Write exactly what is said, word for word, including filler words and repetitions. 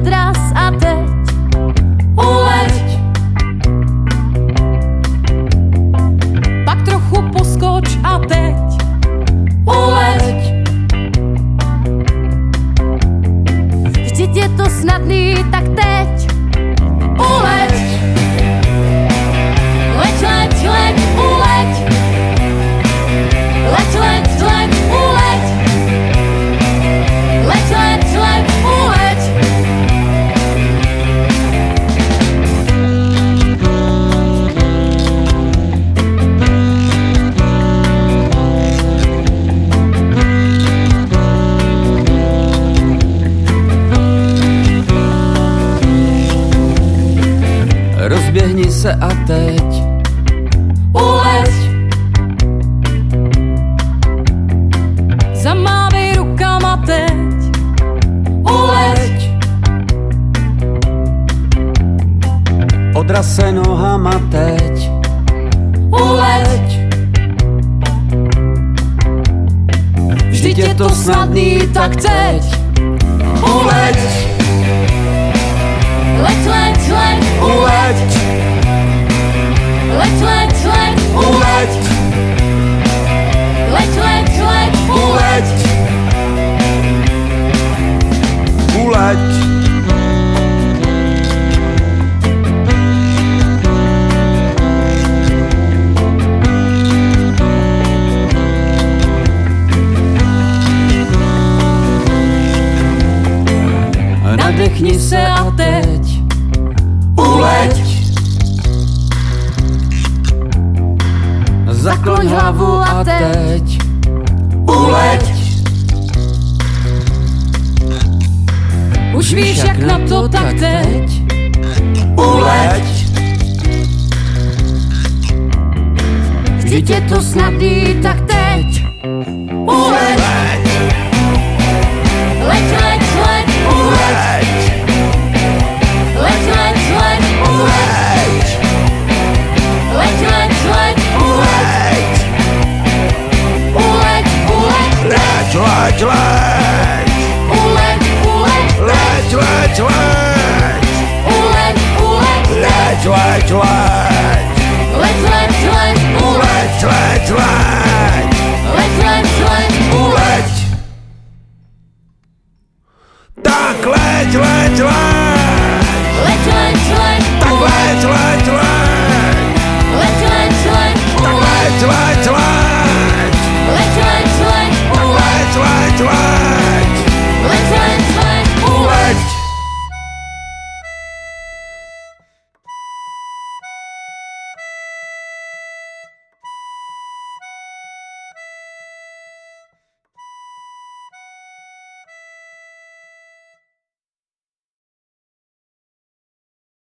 odraz a teď uleď. Pak trochu poskoč a teď uleď. Vždyť je to snadný, tak teď uleď. Leď, leď, leď, uleď. Leď, leď, leď, uleď. Leď, leď, leď, uleď. Rozběhni se a teď uleď. Zamávej rukama teď uleď. odraz se nohama teď Uleď. Vždyť je to snadný, tak teď uleď. Leď, leď, leď, uleď. Leď, leď, leď, uleď. Leď, leď, leď, uleď. uleď. Nadechni se a teď uleď. Zakloň hlavu a teď uleď. Už víš, jak na to, tak teď uleď. Vždyť je to snadný, tak teď uleď. Leď, leď, leď, uleď. Leď, leď, leď, uleď. Leď, leď, leď, uleď. Uleď, uleď. Leď, leď, leď. Uleď, uleď. Leď, leď, leď. Uleď, uleď. Leď, leď, leď. Leď, leď, leď, uleď. Leď, leď, leď. Leď, leď, leď, uleď. Tak leď, leď, leď.